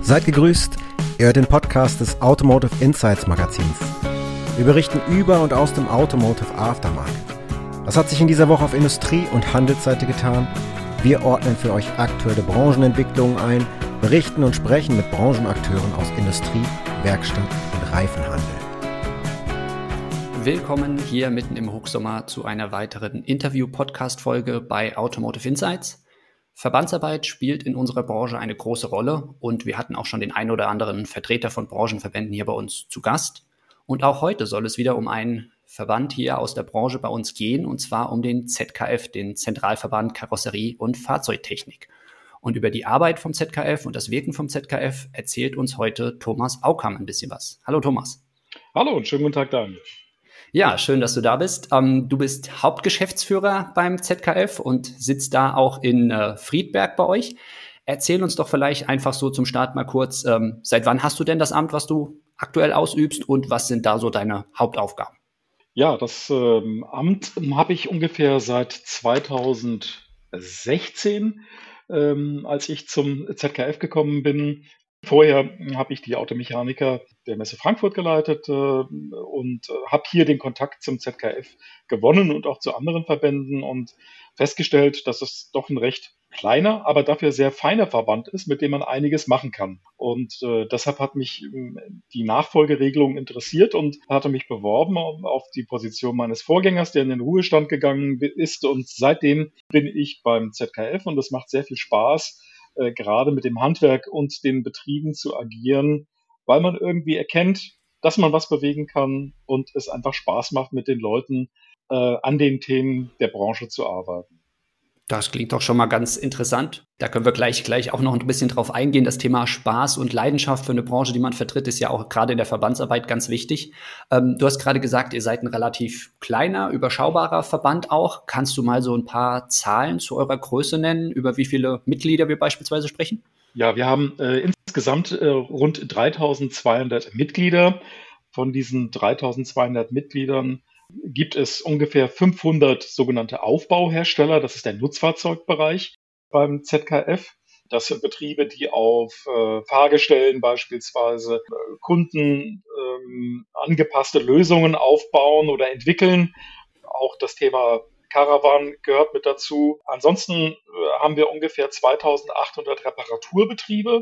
Seid gegrüßt, ihr hört den Podcast des Automotive Insights Magazins. Wir berichten über und aus dem Automotive Aftermarket. Was hat sich in dieser Woche auf Industrie- und Handelsseite getan? Wir ordnen für euch aktuelle Branchenentwicklungen ein, berichten und sprechen mit Branchenakteuren aus Industrie, Werkstatt und Reifenhandel. Willkommen hier mitten im Hochsommer zu einer weiteren Interview-Podcast-Folge bei Automotive Insights. Verbandsarbeit spielt in unserer Branche eine große Rolle und wir hatten auch schon den ein oder anderen Vertreter von Branchenverbänden hier bei uns zu Gast. Und auch heute soll es wieder um einen Verband hier aus der Branche bei uns gehen, und zwar um den ZKF, den Zentralverband Karosserie und Fahrzeugtechnik. Und über die Arbeit vom ZKF und das Wirken vom ZKF erzählt uns heute Thomas Aukamp ein bisschen was. Hallo Thomas. Hallo und schönen guten Tag, Daniel. Ja, schön, dass du da bist. Du bist Hauptgeschäftsführer beim ZKF und sitzt da auch in Friedberg bei euch. Erzähl uns doch vielleicht einfach so zum Start mal kurz, seit wann hast du denn das Amt, was du aktuell ausübst, und was sind da so deine Hauptaufgaben? Ja, das Amt habe ich ungefähr seit 2016, als ich zum ZKF gekommen bin. Vorher habe ich die Automechaniker der Messe Frankfurt geleitet und habe hier den Kontakt zum ZKF gewonnen und auch zu anderen Verbänden und festgestellt, dass es doch ein recht kleiner, aber dafür sehr feiner Verband ist, mit dem man einiges machen kann. Und deshalb hat mich die Nachfolgeregelung interessiert und hatte mich beworben auf die Position meines Vorgängers, der in den Ruhestand gegangen ist. Und seitdem bin ich beim ZKF und es macht sehr viel Spaß, gerade mit dem Handwerk und den Betrieben zu agieren, weil man irgendwie erkennt, dass man was bewegen kann und es einfach Spaß macht, mit den Leuten an den Themen der Branche zu arbeiten. Das klingt doch schon mal ganz interessant. Da können wir gleich auch noch ein bisschen drauf eingehen. Das Thema Spaß und Leidenschaft für eine Branche, die man vertritt, ist ja auch gerade in der Verbandsarbeit ganz wichtig. Du hast gerade gesagt, ihr seid ein relativ kleiner, überschaubarer Verband auch. Kannst du mal so ein paar Zahlen zu eurer Größe nennen, über wie viele Mitglieder wir beispielsweise sprechen? Ja, wir haben insgesamt rund 3.200 Mitglieder. Von diesen 3.200 Mitgliedern gibt es ungefähr 500 sogenannte Aufbauhersteller. Das ist der Nutzfahrzeugbereich beim ZKF. Das sind Betriebe, die auf Fahrgestellen beispielsweise Kunden angepasste Lösungen aufbauen oder entwickeln. Auch das Thema Caravan gehört mit dazu. Ansonsten haben wir ungefähr 2.800 Reparaturbetriebe.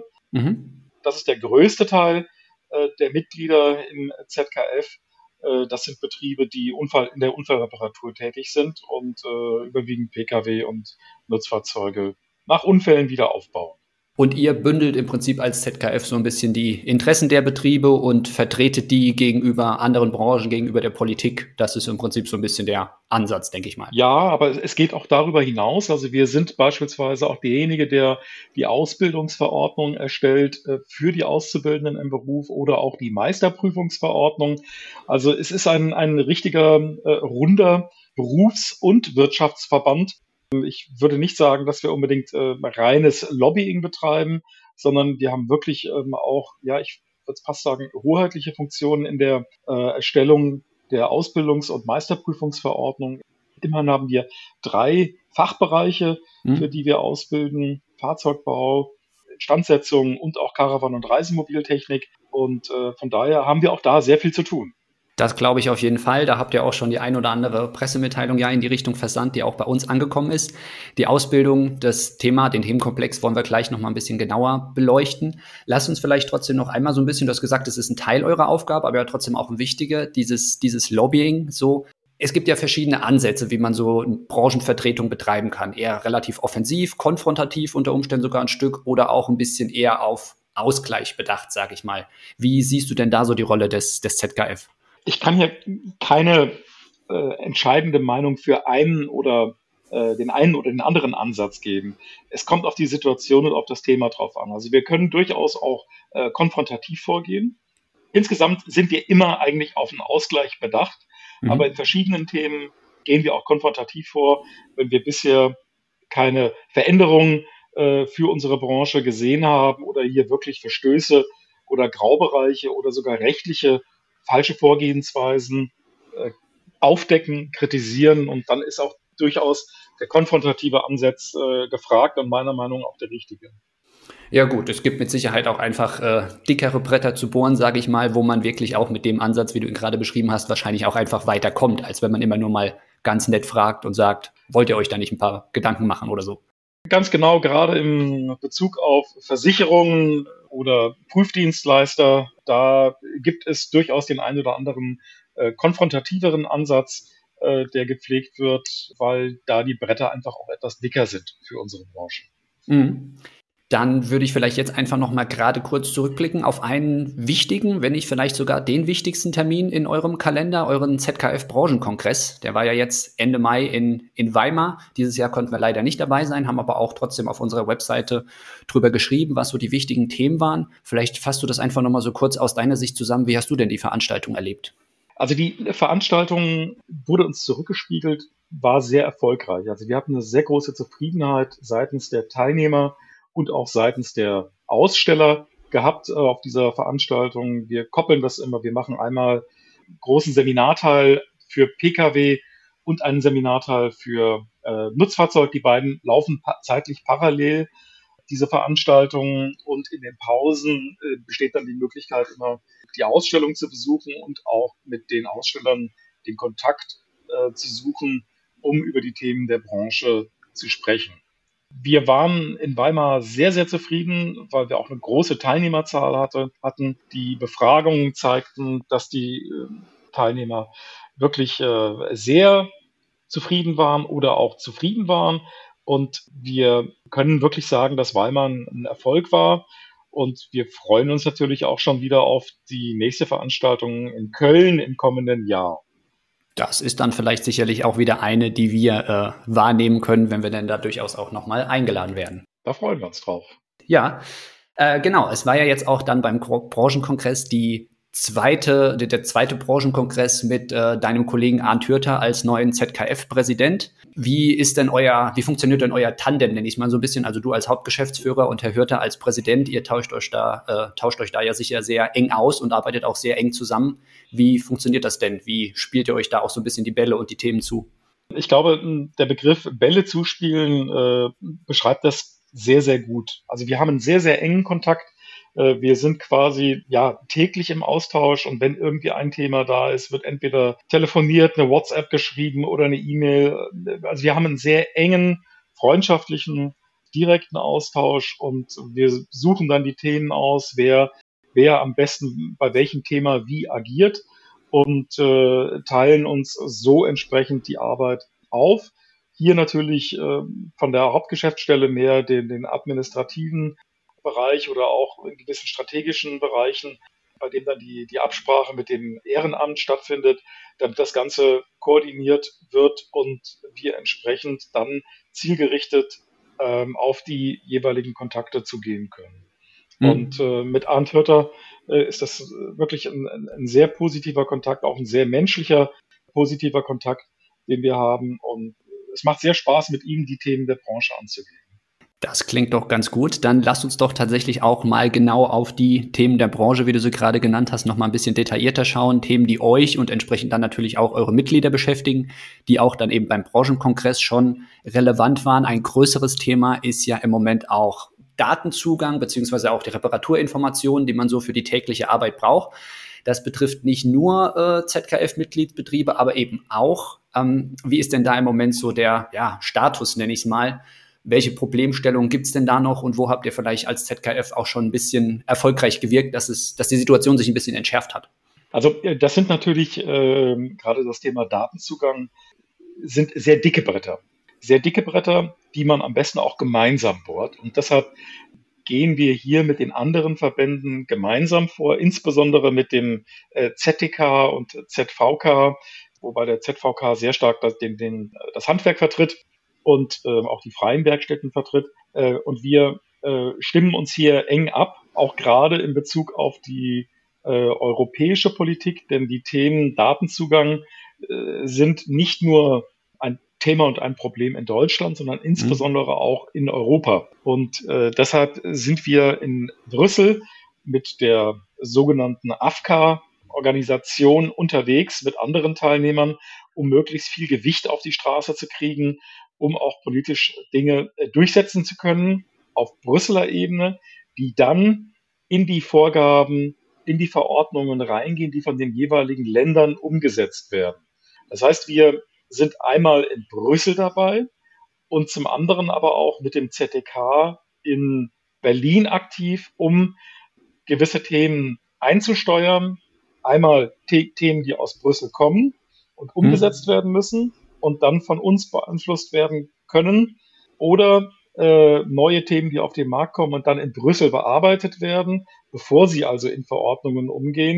Das ist der größte Teil der Mitglieder im ZKF. Das sind Betriebe, die in der Unfallreparatur tätig sind und überwiegend Pkw und Nutzfahrzeuge nach Unfällen wieder aufbauen. Und ihr bündelt im Prinzip als ZKF so ein bisschen die Interessen der Betriebe und vertretet die gegenüber anderen Branchen, gegenüber der Politik. Das ist im Prinzip so ein bisschen der Ansatz, denke ich mal. Ja, aber es geht auch darüber hinaus. Also wir sind beispielsweise auch derjenige, der die Ausbildungsverordnung erstellt für die Auszubildenden im Beruf oder auch die Meisterprüfungsverordnung. Also es ist ein richtiger runder Berufs- und Wirtschaftsverband. Ich würde nicht sagen, dass wir unbedingt reines Lobbying betreiben, sondern wir haben wirklich auch, ja, ich würde fast sagen, hoheitliche Funktionen in der Erstellung der Ausbildungs- und Meisterprüfungsverordnung. Immerhin haben wir 3 Fachbereiche, für die wir ausbilden: Fahrzeugbau, Instandsetzung und auch Caravan- und Reisemobiltechnik. Und von daher haben wir auch da sehr viel zu tun. Das glaube ich auf jeden Fall. Da habt ihr auch schon die ein oder andere Pressemitteilung ja in die Richtung versandt, die auch bei uns angekommen ist. Die Ausbildung, den Themenkomplex wollen wir gleich noch mal ein bisschen genauer beleuchten. Lasst uns vielleicht trotzdem noch einmal so ein bisschen, du hast gesagt, es ist ein Teil eurer Aufgabe, aber ja trotzdem auch ein wichtiger, dieses Lobbying. So, es gibt ja verschiedene Ansätze, wie man so eine Branchenvertretung betreiben kann. Eher relativ offensiv, konfrontativ unter Umständen sogar ein Stück, oder auch ein bisschen eher auf Ausgleich bedacht, sage ich mal. Wie siehst du denn da so die Rolle des ZKF? Ich kann hier keine entscheidende Meinung für einen oder den einen oder den anderen Ansatz geben. Es kommt auf die Situation und auf das Thema drauf an. Also wir können durchaus auch konfrontativ vorgehen. Insgesamt sind wir immer eigentlich auf einen Ausgleich bedacht, aber in verschiedenen Themen gehen wir auch konfrontativ vor. Wenn wir bisher keine Veränderungen für unsere Branche gesehen haben oder hier wirklich Verstöße oder Graubereiche oder sogar rechtliche falsche Vorgehensweisen aufdecken, kritisieren, und dann ist auch durchaus der konfrontative Ansatz gefragt und meiner Meinung nach auch der richtige. Ja gut, es gibt mit Sicherheit auch einfach dickere Bretter zu bohren, sage ich mal, wo man wirklich auch mit dem Ansatz, wie du ihn gerade beschrieben hast, wahrscheinlich auch einfach weiterkommt, als wenn man immer nur mal ganz nett fragt und sagt, wollt ihr euch da nicht ein paar Gedanken machen oder so. Ganz genau, gerade im Bezug auf Versicherungen oder Prüfdienstleister, da gibt es durchaus den einen oder anderen konfrontativeren Ansatz, der gepflegt wird, weil da die Bretter einfach auch etwas dicker sind für unsere Branche. Mhm. Dann würde ich vielleicht jetzt einfach noch mal gerade kurz zurückblicken auf einen wichtigen, wenn nicht vielleicht sogar den wichtigsten Termin in eurem Kalender, euren ZKF-Branchenkongress. Der war ja jetzt Ende Mai in Weimar. Dieses Jahr konnten wir leider nicht dabei sein, haben aber auch trotzdem auf unserer Webseite drüber geschrieben, was so die wichtigen Themen waren. Vielleicht fasst du das einfach noch mal so kurz aus deiner Sicht zusammen. Wie hast du denn die Veranstaltung erlebt? Also die Veranstaltung wurde uns zurückgespiegelt, war sehr erfolgreich. Also wir hatten eine sehr große Zufriedenheit seitens der Teilnehmer und auch seitens der Aussteller gehabt auf dieser Veranstaltung. Wir koppeln das immer, wir machen einmal einen großen Seminarteil für Pkw und einen Seminarteil für Nutzfahrzeug. Die beiden laufen zeitlich parallel, diese Veranstaltungen, und in den Pausen besteht dann die Möglichkeit, immer die Ausstellung zu besuchen und auch mit den Ausstellern den Kontakt zu suchen, um über die Themen der Branche zu sprechen. Wir waren in Weimar sehr, sehr zufrieden, weil wir auch eine große Teilnehmerzahl hatten. Die Befragungen zeigten, dass die Teilnehmer wirklich sehr zufrieden waren oder auch zufrieden waren. Und wir können wirklich sagen, dass Weimar ein Erfolg war. Und wir freuen uns natürlich auch schon wieder auf die nächste Veranstaltung in Köln im kommenden Jahr. Das ist dann vielleicht sicherlich auch wieder eine, die wir wahrnehmen können, wenn wir denn da durchaus auch noch mal eingeladen werden. Da freuen wir uns drauf. Ja, genau. Es war ja jetzt auch dann beim Branchenkongress der zweite Branchenkongress mit deinem Kollegen Arndt Hürter als neuen ZKF-Präsident. Wie funktioniert denn euer Tandem, nenne ich es mal so ein bisschen? Also du als Hauptgeschäftsführer und Herr Hürter als Präsident, ihr tauscht euch da ja sicher sehr eng aus und arbeitet auch sehr eng zusammen. Wie funktioniert das denn? Wie spielt ihr euch da auch so ein bisschen die Bälle und die Themen zu? Ich glaube, der Begriff Bälle zuspielen beschreibt das sehr, sehr gut. Also wir haben einen sehr, sehr engen Kontakt. Wir sind quasi täglich im Austausch, und wenn irgendwie ein Thema da ist, wird entweder telefoniert, eine WhatsApp geschrieben oder eine E-Mail. Also wir haben einen sehr engen, freundschaftlichen, direkten Austausch, und wir suchen dann die Themen aus, wer am besten bei welchem Thema wie agiert, und teilen uns so entsprechend die Arbeit auf. Hier natürlich von der Hauptgeschäftsstelle mehr den administrativen Bereich oder auch in gewissen strategischen Bereichen, bei dem dann die Absprache mit dem Ehrenamt stattfindet, damit das Ganze koordiniert wird und wir entsprechend dann zielgerichtet auf die jeweiligen Kontakte zugehen können. Und mit Arndt Hürter ist das wirklich ein sehr positiver Kontakt, auch ein sehr menschlicher, positiver Kontakt, den wir haben. Und es macht sehr Spaß, mit ihm die Themen der Branche anzugehen. Das klingt doch ganz gut. Dann lasst uns doch tatsächlich auch mal genau auf die Themen der Branche, wie du sie gerade genannt hast, noch mal ein bisschen detaillierter schauen. Themen, die euch und entsprechend dann natürlich auch eure Mitglieder beschäftigen, die auch dann eben beim Branchenkongress schon relevant waren. Ein größeres Thema ist ja im Moment auch Datenzugang beziehungsweise auch die Reparaturinformationen, die man so für die tägliche Arbeit braucht. Das betrifft nicht nur ZKF-Mitgliedsbetriebe, aber eben auch, wie ist denn da im Moment so der Status, nenne ich es mal. Welche Problemstellungen gibt es denn da noch und wo habt ihr vielleicht als ZKF auch schon ein bisschen erfolgreich gewirkt, dass die Situation sich ein bisschen entschärft hat? Also das sind natürlich gerade das Thema Datenzugang, sind sehr dicke Bretter. Sehr dicke Bretter, die man am besten auch gemeinsam bohrt. Und deshalb gehen wir hier mit den anderen Verbänden gemeinsam vor, insbesondere mit dem ZTK und ZVK, wobei der ZVK sehr stark das Handwerk vertritt und auch die freien Werkstätten vertritt. Und wir stimmen uns hier eng ab, auch gerade in Bezug auf die europäische Politik, denn die Themen Datenzugang sind nicht nur ein Thema und ein Problem in Deutschland, sondern insbesondere auch in Europa. Und deshalb sind wir in Brüssel mit der sogenannten AFCA-Organisation unterwegs mit anderen Teilnehmern, um möglichst viel Gewicht auf die Straße zu kriegen, um auch politisch Dinge durchsetzen zu können. auf Brüsseler Ebene, die dann in die Vorgaben, in die Verordnungen reingehen, die von den jeweiligen Ländern umgesetzt werden. Das heißt, wir sind einmal in Brüssel dabei und zum anderen aber auch mit dem ZDK in Berlin aktiv, um gewisse Themen einzusteuern. Einmal Themen, die aus Brüssel kommen und umgesetzt werden müssen und dann von uns beeinflusst werden können, oder neue Themen, die auf den Markt kommen und dann in Brüssel bearbeitet werden, bevor sie also in Verordnungen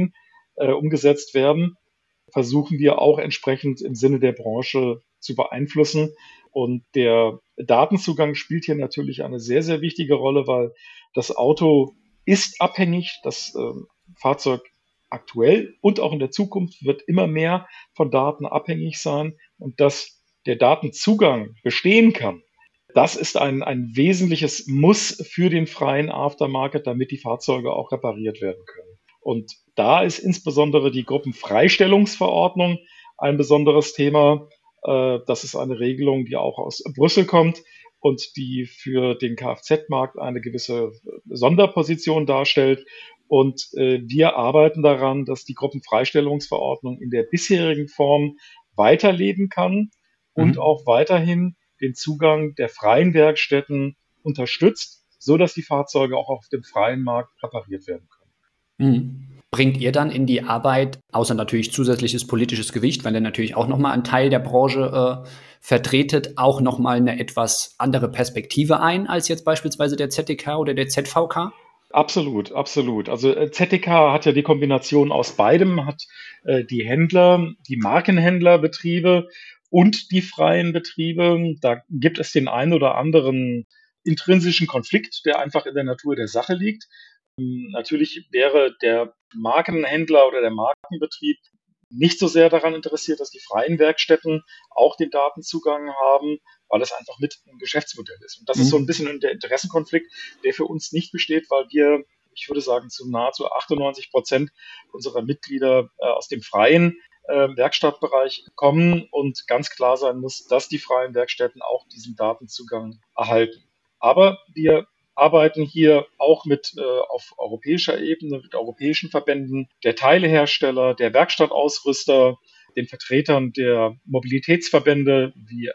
umgesetzt werden, versuchen wir auch entsprechend im Sinne der Branche zu beeinflussen. Und der Datenzugang spielt hier natürlich eine sehr, sehr wichtige Rolle, weil das Auto ist abhängig, das Fahrzeug aktuell und auch in der Zukunft wird immer mehr von Daten abhängig sein, und dass der Datenzugang bestehen kann, das ist ein wesentliches Muss für den freien Aftermarket, damit die Fahrzeuge auch repariert werden können. Und da ist insbesondere die Gruppenfreistellungsverordnung ein besonderes Thema. Das ist eine Regelung, die auch aus Brüssel kommt und die für den Kfz-Markt eine gewisse Sonderposition darstellt. Und wir arbeiten daran, dass die Gruppenfreistellungsverordnung in der bisherigen Form weiterleben kann und auch weiterhin den Zugang der freien Werkstätten unterstützt, so dass die Fahrzeuge auch auf dem freien Markt repariert werden können. Bringt ihr dann in die Arbeit, außer natürlich zusätzliches politisches Gewicht, weil ihr natürlich auch nochmal einen Teil der Branche vertretet, auch nochmal eine etwas andere Perspektive ein als jetzt beispielsweise der ZDK oder der ZVK? Absolut, absolut. Also ZDK hat ja die Kombination aus beidem, hat die Händler, die Markenhändlerbetriebe und die freien Betriebe. Da gibt es den einen oder anderen intrinsischen Konflikt, der einfach in der Natur der Sache liegt. Natürlich wäre der Markenhändler oder der Markenbetrieb nicht so sehr daran interessiert, dass die freien Werkstätten auch den Datenzugang haben, weil es einfach mit ein Geschäftsmodell ist. Und das ist so ein bisschen der Interessenkonflikt, der für uns nicht besteht, weil wir, ich würde sagen, zu nahezu 98% unserer Mitglieder aus dem freien Werkstattbereich kommen und ganz klar sein muss, dass die freien Werkstätten auch diesen Datenzugang erhalten. Aber wir arbeiten hier auch auf europäischer Ebene mit europäischen Verbänden, der Teilehersteller, der Werkstattausrüster, den Vertretern der Mobilitätsverbände wie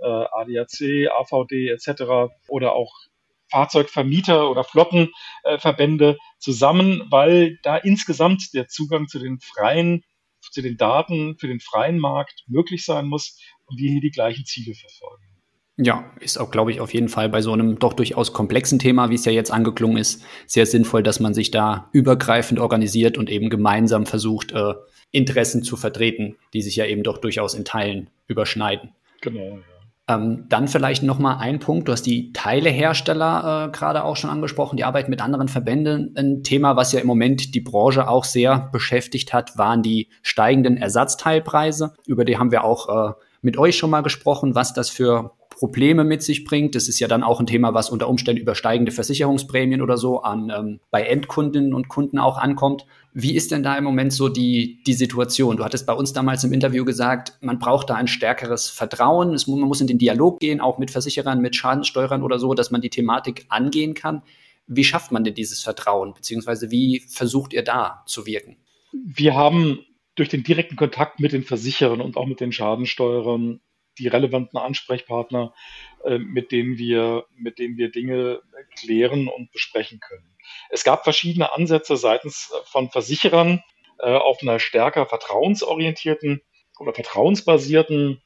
ADAC, AVD etc. oder auch Fahrzeugvermieter oder Flottenverbände zusammen, weil da insgesamt der Zugang zu den Daten für den freien Markt möglich sein muss und wir hier die gleichen Ziele verfolgen. Ja, ist auch, glaube ich, auf jeden Fall bei so einem doch durchaus komplexen Thema, wie es ja jetzt angeklungen ist, sehr sinnvoll, dass man sich da übergreifend organisiert und eben gemeinsam versucht, Interessen zu vertreten, die sich ja eben doch durchaus in Teilen überschneiden. Genau, ja. Dann vielleicht noch mal ein Punkt. Du hast die Teilehersteller gerade auch schon angesprochen, die Arbeit mit anderen Verbänden. Ein Thema, was ja im Moment die Branche auch sehr beschäftigt hat, waren die steigenden Ersatzteilpreise. Über die haben wir auch mit euch schon mal gesprochen, was das für Probleme mit sich bringt. Das ist ja dann auch ein Thema, was unter Umständen über steigende Versicherungsprämien oder so bei Endkundinnen und Kunden auch ankommt. Wie ist denn da im Moment so die Situation? Du hattest bei uns damals im Interview gesagt, man braucht da ein stärkeres Vertrauen. Man muss in den Dialog gehen, auch mit Versicherern, mit Schadenssteuerern oder so, dass man die Thematik angehen kann. Wie schafft man denn dieses Vertrauen? Beziehungsweise wie versucht ihr da zu wirken? Wir haben durch den direkten Kontakt mit den Versicherern und auch mit den Schadensteuerern die relevanten Ansprechpartner, mit denen wir Dinge klären und besprechen können. Es gab verschiedene Ansätze seitens von Versicherern auf einer stärker vertrauensorientierten oder vertrauensbasierten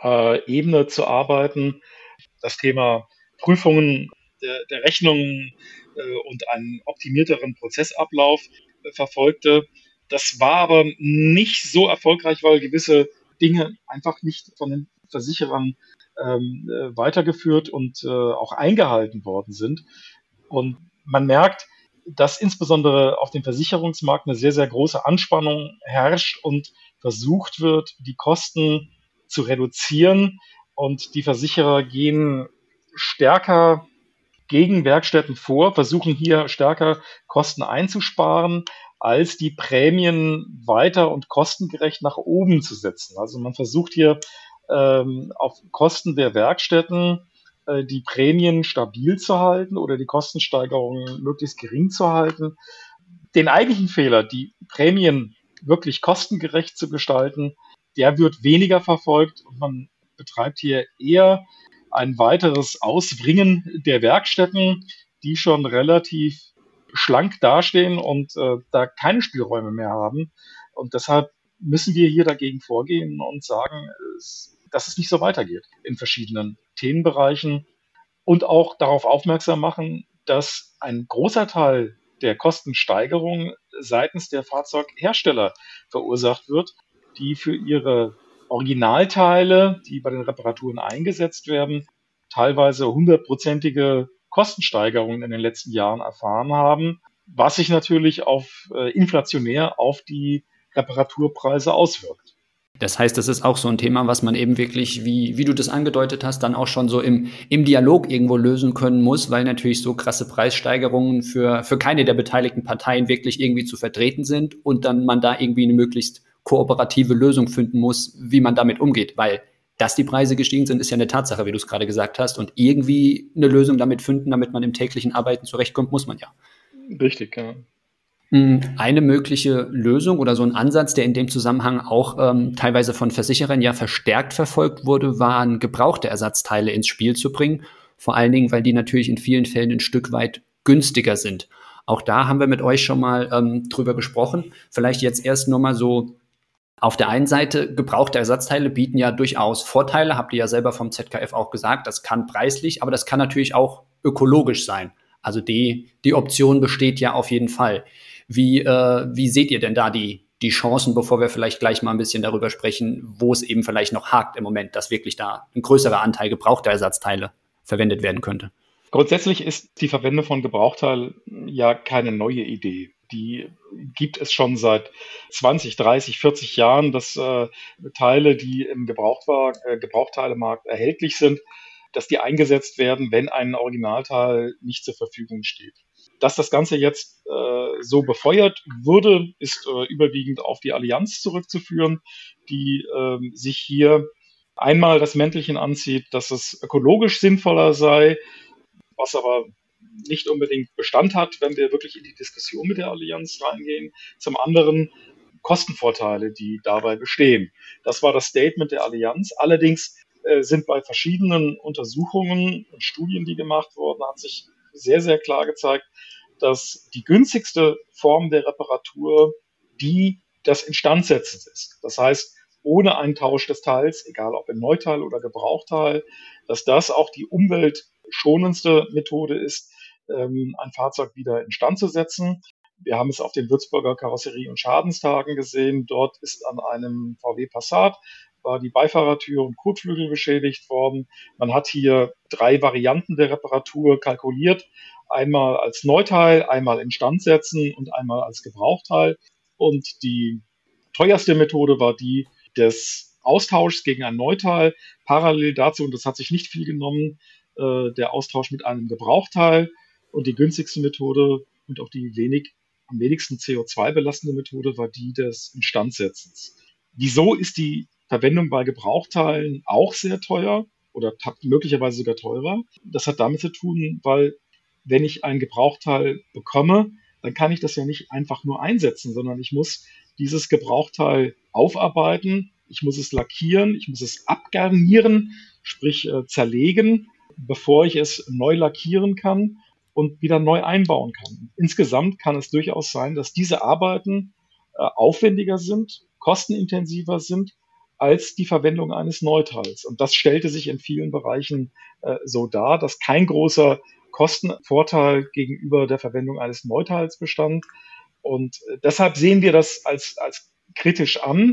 Ebene zu arbeiten. Das Thema Prüfungen der Rechnungen und einen optimierteren Prozessablauf verfolgte. Das war aber nicht so erfolgreich, weil gewisse Dinge einfach nicht von den Versicherern weitergeführt und auch eingehalten worden sind. Und man merkt, dass insbesondere auf dem Versicherungsmarkt eine sehr, sehr große Anspannung herrscht und versucht wird, die Kosten zu reduzieren. Und die Versicherer gehen stärker gegen Werkstätten vor, versuchen hier stärker Kosten einzusparen, als die Prämien weiter und kostengerecht nach oben zu setzen. Also man versucht hier auf Kosten der Werkstätten die Prämien stabil zu halten oder die Kostensteigerungen möglichst gering zu halten. Den eigentlichen Fehler, die Prämien wirklich kostengerecht zu gestalten, der wird weniger verfolgt und man betreibt hier eher ein weiteres Ausbringen der Werkstätten, die schon relativ schlank dastehen und da keine Spielräume mehr haben. Und deshalb müssen wir hier dagegen vorgehen und sagen, dass es nicht so weitergeht in verschiedenen Themenbereichen und auch darauf aufmerksam machen, dass ein großer Teil der Kostensteigerung seitens der Fahrzeughersteller verursacht wird, die für ihre Originalteile, die bei den Reparaturen eingesetzt werden, teilweise 100-prozentige Kostensteigerungen in den letzten Jahren erfahren haben, was sich natürlich inflationär auf die Reparaturpreise auswirkt. Das heißt, das ist auch so ein Thema, was man eben wirklich, wie du das angedeutet hast, dann auch schon so im Dialog irgendwo lösen können muss, weil natürlich so krasse Preissteigerungen für keine der beteiligten Parteien wirklich irgendwie zu vertreten sind und dann man da irgendwie eine möglichst kooperative Lösung finden muss, wie man damit umgeht, weil dass die Preise gestiegen sind, ist ja eine Tatsache, wie du es gerade gesagt hast, und irgendwie eine Lösung damit finden, damit man im täglichen Arbeiten zurechtkommt, muss man ja. Richtig, ja. Eine mögliche Lösung oder so ein Ansatz, der in dem Zusammenhang auch teilweise von Versicherern ja verstärkt verfolgt wurde, waren gebrauchte Ersatzteile ins Spiel zu bringen. Vor allen Dingen, weil die natürlich in vielen Fällen ein Stück weit günstiger sind. Auch da haben wir mit euch schon mal drüber gesprochen. Vielleicht jetzt erst nur mal so auf der einen Seite, gebrauchte Ersatzteile bieten ja durchaus Vorteile, habt ihr ja selber vom ZKF auch gesagt, das kann preislich, aber das kann natürlich auch ökologisch sein. Also die Option besteht ja auf jeden Fall. Wie seht ihr denn da die Chancen, bevor wir vielleicht gleich mal ein bisschen darüber sprechen, wo es eben vielleicht noch hakt im Moment, dass wirklich da ein größerer Anteil gebrauchter Ersatzteile verwendet werden könnte? Grundsätzlich ist die Verwendung von Gebrauchteilen ja keine neue Idee. Die gibt es schon seit 20, 30, 40 Jahren, dass Teile, die im Gebrauchteilemarkt erhältlich sind, dass die eingesetzt werden, wenn ein Originalteil nicht zur Verfügung steht. Dass das Ganze jetzt so befeuert wurde, ist überwiegend auf die Allianz zurückzuführen, die sich hier einmal das Mäntelchen anzieht, dass es ökologisch sinnvoller sei, was aber nicht unbedingt Bestand hat, wenn wir wirklich in die Diskussion mit der Allianz reingehen. Zum anderen Kostenvorteile, die dabei bestehen. Das war das Statement der Allianz. Allerdings sind bei verschiedenen Untersuchungen und Studien, die gemacht wurden, hat sich sehr, sehr klar gezeigt, dass die günstigste Form der Reparatur die des Instandsetzens ist. Das heißt, ohne einen Tausch des Teils, egal ob in Neuteil oder Gebrauchteil, dass das auch die umweltschonendste Methode ist, ein Fahrzeug wieder instand zu setzen. Wir haben es auf den Würzburger Karosserie- und Schadenstagen gesehen. Dort ist an einem VW Passat war die Beifahrertür und Kotflügel beschädigt worden. Man hat hier 3 Varianten der Reparatur kalkuliert. Einmal als Neuteil, einmal instand setzen und einmal als Gebrauchteil. Und die teuerste Methode war die des Austauschs gegen ein Neuteil. Parallel dazu, und das hat sich nicht viel genommen, der Austausch mit einem Gebrauchteil. Und die günstigste Methode und auch die am wenigsten CO2 belastende Methode war die des Instandsetzens. Wieso ist die Verwendung bei Gebrauchteilen auch sehr teuer oder möglicherweise sogar teurer? Das hat damit zu tun, weil wenn ich ein Gebrauchteil bekomme, dann kann ich das ja nicht einfach nur einsetzen, sondern ich muss dieses Gebrauchteil aufarbeiten, ich muss es lackieren, ich muss es abgarnieren, sprich zerlegen, bevor ich es neu lackieren kann und wieder neu einbauen kann. Insgesamt kann es durchaus sein, dass diese Arbeiten aufwendiger sind, kostenintensiver sind als die Verwendung eines Neuteils. Und das stellte sich in vielen Bereichen so dar, dass kein großer Kostenvorteil gegenüber der Verwendung eines Neuteils bestand. Und deshalb sehen wir das als kritisch an.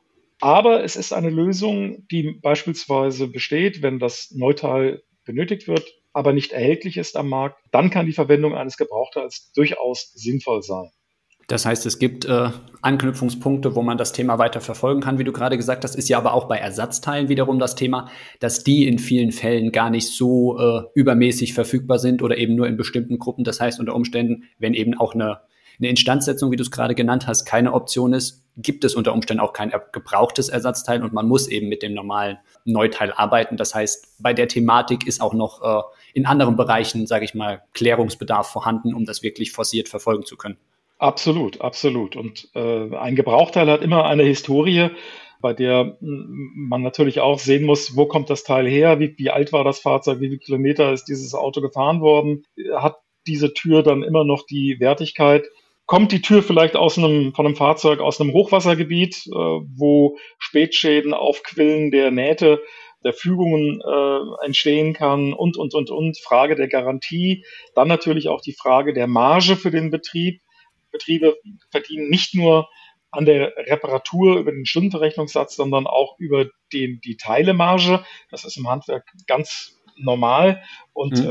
Aber es ist eine Lösung, die beispielsweise besteht, wenn das Neuteil benötigt wird, aber nicht erhältlich ist am Markt, dann kann die Verwendung eines Gebrauchteils durchaus sinnvoll sein. Das heißt, es gibt Anknüpfungspunkte, wo man das Thema weiter verfolgen kann, wie du gerade gesagt hast, ist ja aber auch bei Ersatzteilen wiederum das Thema, dass die in vielen Fällen gar nicht so übermäßig verfügbar sind oder eben nur in bestimmten Gruppen. Das heißt, unter Umständen, wenn eben auch eine eine Instandsetzung, wie du es gerade genannt hast, keine Option ist, gibt es unter Umständen auch kein gebrauchtes Ersatzteil und man muss eben mit dem normalen Neuteil arbeiten. Das heißt, bei der Thematik ist auch noch in anderen Bereichen, sage ich mal, Klärungsbedarf vorhanden, um das wirklich forciert verfolgen zu können. Absolut, absolut. Und ein Gebrauchteil hat immer eine Historie, bei der man natürlich auch sehen muss, wo kommt das Teil her, wie alt war das Fahrzeug, wie viele Kilometer ist dieses Auto gefahren worden, hat diese Tür dann immer noch die Wertigkeit. Kommt die Tür vielleicht von einem Fahrzeug aus einem Hochwassergebiet, wo Spätschäden, Aufquillen der Nähte, der Fügungen entstehen kann und. Frage der Garantie. Dann natürlich auch die Frage der Marge für den Betrieb. Betriebe verdienen nicht nur an der Reparatur über den Stundenverrechnungssatz, sondern auch über die Teilemarge. Das ist im Handwerk ganz normal. Und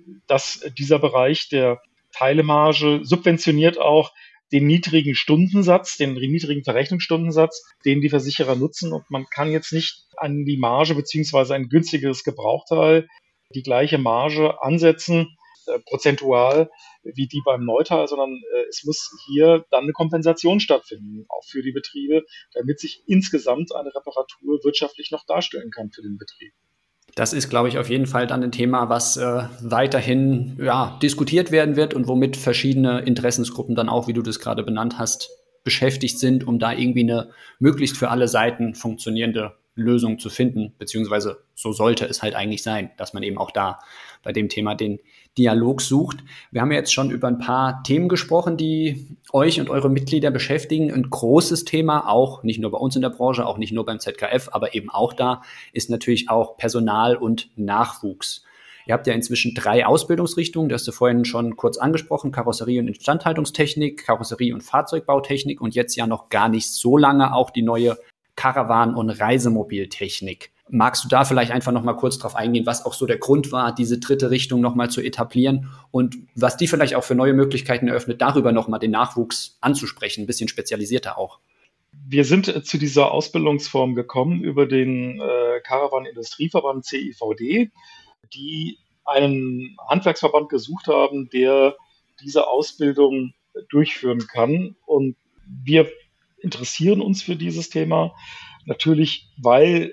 dieser Bereich der Teilemarge subventioniert auch den niedrigen Stundensatz, den niedrigen Verrechnungsstundensatz, den die Versicherer nutzen. Und man kann jetzt nicht an die Marge beziehungsweise ein günstigeres Gebrauchteil die gleiche Marge ansetzen, prozentual, wie die beim Neuteil, sondern es muss hier dann eine Kompensation stattfinden, auch für die Betriebe, damit sich insgesamt eine Reparatur wirtschaftlich noch darstellen kann für den Betrieb. Das ist, glaube ich, auf jeden Fall dann ein Thema, was weiterhin diskutiert werden wird und womit verschiedene Interessensgruppen dann auch, wie du das gerade benannt hast, beschäftigt sind, um da irgendwie eine möglichst für alle Seiten funktionierende Lösung zu finden, beziehungsweise so sollte es halt eigentlich sein, dass man eben auch da bei dem Thema den Dialog sucht. Wir haben ja jetzt schon über ein paar Themen gesprochen, die euch und eure Mitglieder beschäftigen. Ein großes Thema, auch nicht nur bei uns in der Branche, auch nicht nur beim ZKF, aber eben auch da, ist natürlich auch Personal und Nachwuchs. Ihr habt ja inzwischen 3 Ausbildungsrichtungen, das hast du vorhin schon kurz angesprochen, Karosserie- und Instandhaltungstechnik, Karosserie- und Fahrzeugbautechnik und jetzt ja noch gar nicht so lange auch die neue Caravan- und Reisemobiltechnik. Magst du da vielleicht einfach noch mal kurz drauf eingehen, was auch so der Grund war, diese 3. Richtung noch mal zu etablieren und was die vielleicht auch für neue Möglichkeiten eröffnet, darüber noch mal den Nachwuchs anzusprechen, ein bisschen spezialisierter auch? Wir sind zu dieser Ausbildungsform gekommen über den Caravan-Industrieverband CIVD, die einen Handwerksverband gesucht haben, der diese Ausbildung durchführen kann. Und wir interessieren uns für dieses Thema natürlich, weil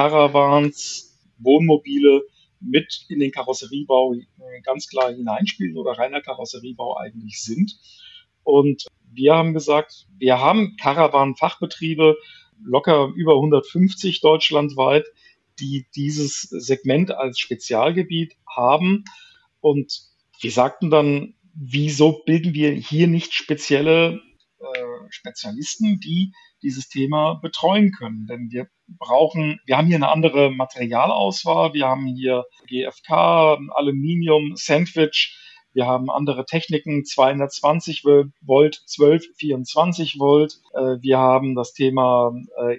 Caravans, Wohnmobile mit in den Karosseriebau ganz klar hineinspielen oder reiner Karosseriebau eigentlich sind. Und wir haben gesagt, wir haben Caravan-Fachbetriebe, locker über 150 deutschlandweit, die dieses Segment als Spezialgebiet haben. Und wir sagten dann, wieso bilden wir hier nicht spezielle Spezialisten, die dieses Thema betreuen können? Denn wir haben hier eine andere Materialauswahl, wir haben hier GFK, Aluminium, Sandwich, wir haben andere Techniken, 220 Volt, 12, 24 Volt, wir haben das Thema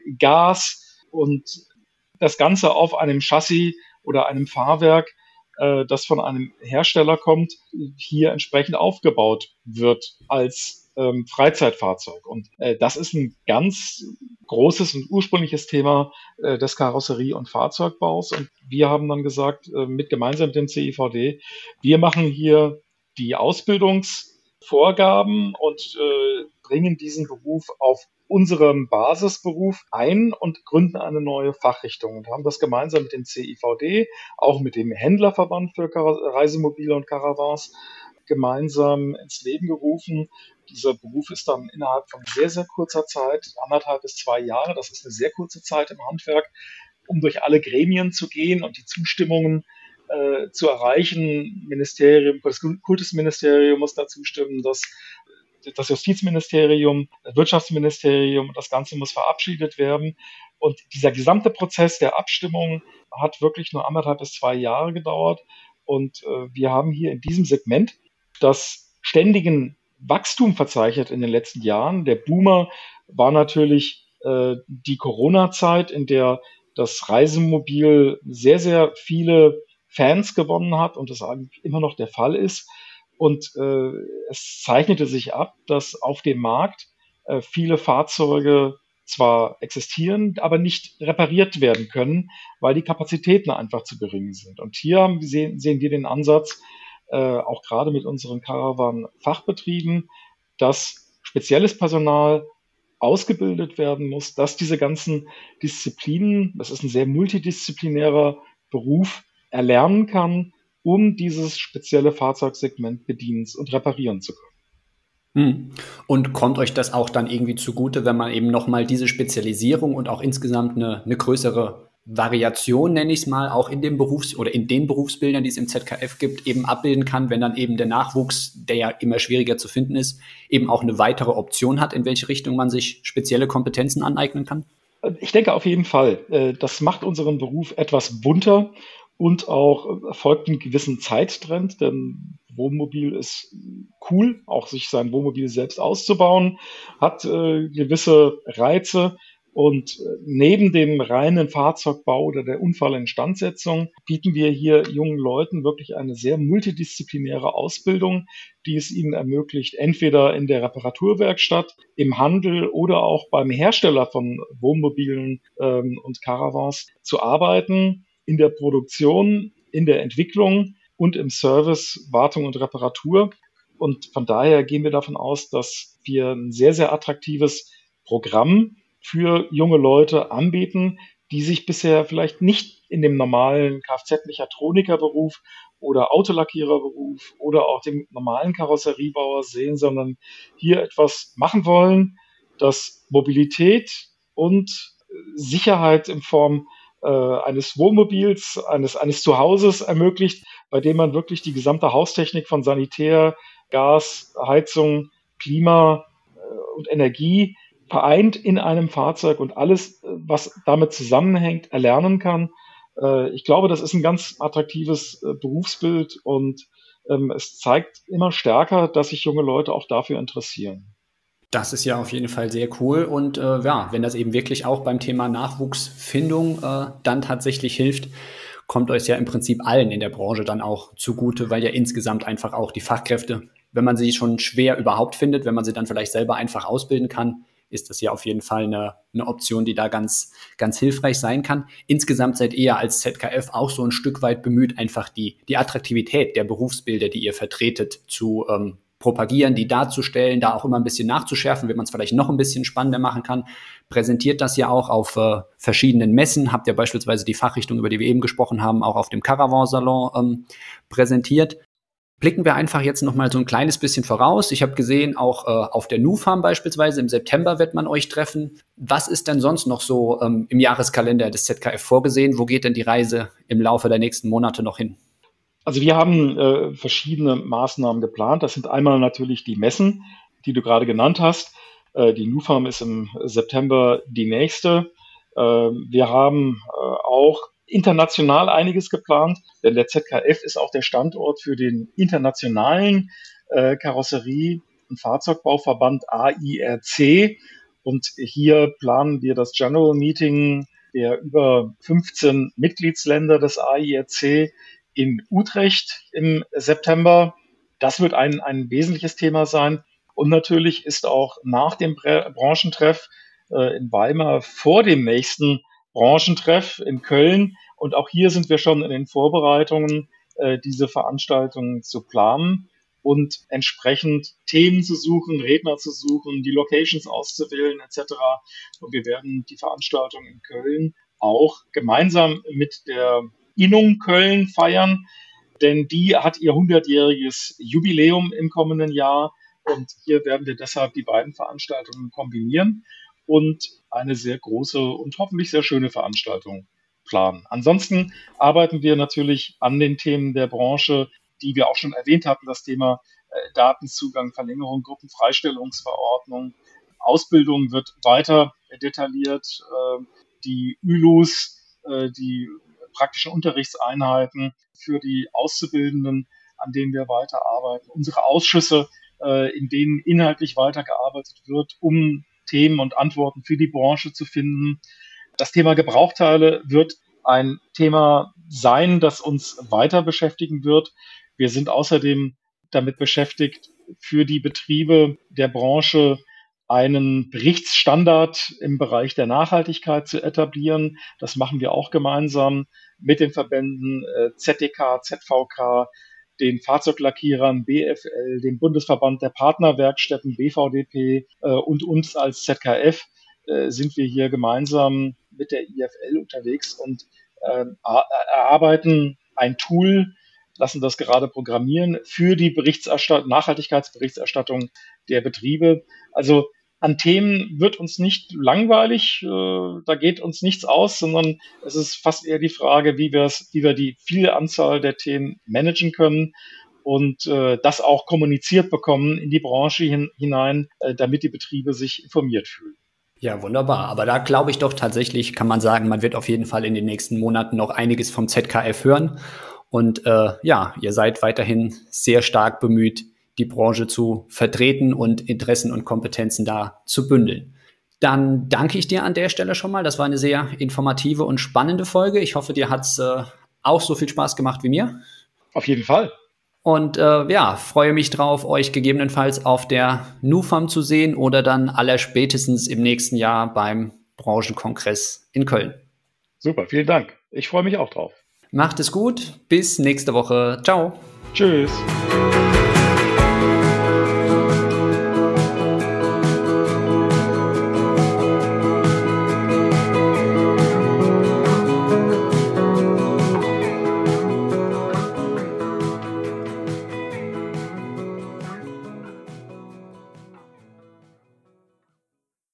Gas und das Ganze auf einem Chassis oder einem Fahrwerk, das von einem Hersteller kommt, hier entsprechend aufgebaut wird als Freizeitfahrzeug. Und das ist ein ganz großes und ursprüngliches Thema des Karosserie- und Fahrzeugbaus. Und wir haben dann gesagt, gemeinsam mit dem CIVD, wir machen hier die Ausbildungsvorgaben und bringen diesen Beruf auf unserem Basisberuf ein und gründen eine neue Fachrichtung und haben das gemeinsam mit dem CIVD, auch mit dem Händlerverband für Reisemobile und Caravans gemeinsam ins Leben gerufen. Dieser Beruf ist dann innerhalb von sehr, sehr kurzer Zeit, 1,5 bis 2 Jahre, das ist eine sehr kurze Zeit im Handwerk, um durch alle Gremien zu gehen und die Zustimmungen zu erreichen. Das Kultusministerium muss da zustimmen, das Justizministerium, das Wirtschaftsministerium, das Ganze muss verabschiedet werden. Und dieser gesamte Prozess der Abstimmung hat wirklich nur 1,5 bis 2 Jahre gedauert. Und wir haben hier in diesem Segment das ständigen Wachstum verzeichnet in den letzten Jahren. Der Boomer war natürlich die Corona-Zeit, in der das Reisemobil sehr, sehr viele Fans gewonnen hat und das eigentlich immer noch der Fall ist. Und es zeichnete sich ab, dass auf dem Markt viele Fahrzeuge zwar existieren, aber nicht repariert werden können, weil die Kapazitäten einfach zu gering sind. Und hier sehen wir den Ansatz, auch gerade mit unseren Caravan-Fachbetrieben, dass spezielles Personal ausgebildet werden muss, dass diese ganzen Disziplinen, das ist ein sehr multidisziplinärer Beruf, erlernen kann, um dieses spezielle Fahrzeugsegment bedienen und reparieren zu können. Und kommt euch das auch dann irgendwie zugute, wenn man eben nochmal diese Spezialisierung und auch insgesamt eine größere Variation, nenne ich es mal, auch in dem oder in den Berufsbildern, die es im ZKF gibt, eben abbilden kann, wenn dann eben der Nachwuchs, der ja immer schwieriger zu finden ist, eben auch eine weitere Option hat, in welche Richtung man sich spezielle Kompetenzen aneignen kann? Ich denke auf jeden Fall. Das macht unseren Beruf etwas bunter und auch folgt einem gewissen Zeittrend, denn Wohnmobil ist cool, auch sich sein Wohnmobil selbst auszubauen, hat gewisse Reize. Und neben dem reinen Fahrzeugbau oder der Unfallinstandsetzung bieten wir hier jungen Leuten wirklich eine sehr multidisziplinäre Ausbildung, die es ihnen ermöglicht, entweder in der Reparaturwerkstatt, im Handel oder auch beim Hersteller von Wohnmobilen und Caravans zu arbeiten, in der Produktion, in der Entwicklung und im Service, Wartung und Reparatur. Und von daher gehen wir davon aus, dass wir ein sehr, sehr attraktives Programm für junge Leute anbieten, die sich bisher vielleicht nicht in dem normalen Kfz-Mechatronikerberuf oder Autolackiererberuf oder auch dem normalen Karosseriebauer sehen, sondern hier etwas machen wollen, das Mobilität und Sicherheit in Form eines Wohnmobils, eines Zuhauses ermöglicht, bei dem man wirklich die gesamte Haustechnik von Sanitär, Gas, Heizung, Klima und Energie vereint in einem Fahrzeug und alles, was damit zusammenhängt, erlernen kann. Ich glaube, das ist ein ganz attraktives Berufsbild und es zeigt immer stärker, dass sich junge Leute auch dafür interessieren. Das ist ja auf jeden Fall sehr cool und ja, wenn das eben wirklich auch beim Thema Nachwuchsfindung dann tatsächlich hilft, kommt euch ja im Prinzip allen in der Branche dann auch zugute, weil ja insgesamt einfach auch die Fachkräfte, wenn man sie schon schwer überhaupt findet, wenn man sie dann vielleicht selber einfach ausbilden kann, ist das ja auf jeden Fall eine Option, die da ganz, ganz hilfreich sein kann. Insgesamt seid ihr als ZKF auch so ein Stück weit bemüht, einfach die Attraktivität der Berufsbilder, die ihr vertretet, zu propagieren, die darzustellen, da auch immer ein bisschen nachzuschärfen, wie man es vielleicht noch ein bisschen spannender machen kann. Präsentiert das ja auch auf verschiedenen Messen. Habt ihr beispielsweise die Fachrichtung, über die wir eben gesprochen haben, auch auf dem Caravan-Salon präsentiert. Blicken wir einfach jetzt noch mal so ein kleines bisschen voraus. Ich habe gesehen, auch auf der NuFarm beispielsweise im September wird man euch treffen. Was ist denn sonst noch so im Jahreskalender des ZKF vorgesehen? Wo geht denn die Reise im Laufe der nächsten Monate noch hin? Also wir haben verschiedene Maßnahmen geplant. Das sind einmal natürlich die Messen, die du gerade genannt hast. Die NuFarm ist im September die nächste. Wir haben auch international einiges geplant, denn der ZKF ist auch der Standort für den internationalen Karosserie- und Fahrzeugbauverband AIRC. Und hier planen wir das General Meeting der über 15 Mitgliedsländer des AIRC in Utrecht im September. Das wird ein wesentliches Thema sein. Und natürlich ist auch nach dem Branchentreff in Weimar vor dem nächsten Branchentreff in Köln. Und auch hier sind wir schon in den Vorbereitungen, diese Veranstaltungen zu planen und entsprechend Themen zu suchen, Redner zu suchen, die Locations auszuwählen etc. Und wir werden die Veranstaltung in Köln auch gemeinsam mit der Innung Köln feiern, denn die hat ihr 100-jähriges Jubiläum im kommenden Jahr. Und hier werden wir deshalb die beiden Veranstaltungen kombinieren und eine sehr große und hoffentlich sehr schöne Veranstaltung planen. Ansonsten arbeiten wir natürlich an den Themen der Branche, die wir auch schon erwähnt hatten, das Thema Datenzugang, Verlängerung, Gruppenfreistellungsverordnung. Ausbildung wird weiter detailliert. Die ÜLUs, die praktischen Unterrichtseinheiten für die Auszubildenden, an denen wir weiterarbeiten. Unsere Ausschüsse, in denen inhaltlich weitergearbeitet wird, um Themen und Antworten für die Branche zu finden. Das Thema Gebrauchteile wird ein Thema sein, das uns weiter beschäftigen wird. Wir sind außerdem damit beschäftigt, für die Betriebe der Branche einen Berichtsstandard im Bereich der Nachhaltigkeit zu etablieren. Das machen wir auch gemeinsam mit den Verbänden ZDK, ZVK, den Fahrzeuglackierern BFL, dem Bundesverband der Partnerwerkstätten BVDP und uns als ZKF sind wir hier gemeinsam mit der IFL unterwegs und erarbeiten ein Tool, lassen das gerade programmieren für die Nachhaltigkeitsberichterstattung der Betriebe. Also an Themen wird uns nicht langweilig, da geht uns nichts aus, sondern es ist fast eher die Frage, wie wir die viele Anzahl der Themen managen können und das auch kommuniziert bekommen in die Branche hinein, damit die Betriebe sich informiert fühlen. Ja, wunderbar. Aber da glaube ich doch tatsächlich, kann man sagen, man wird auf jeden Fall in den nächsten Monaten noch einiges vom ZKF hören. Und ja, ihr seid weiterhin sehr stark bemüht, die Branche zu vertreten und Interessen und Kompetenzen da zu bündeln. Dann danke ich dir an der Stelle schon mal. Das war eine sehr informative und spannende Folge. Ich hoffe, dir hat's auch so viel Spaß gemacht wie mir. Auf jeden Fall. Und ja, freue mich drauf, euch gegebenenfalls auf der NUFAM zu sehen oder dann allerspätestens im nächsten Jahr beim Branchenkongress in Köln. Super, vielen Dank. Ich freue mich auch drauf. Macht es gut. Bis nächste Woche. Ciao. Tschüss.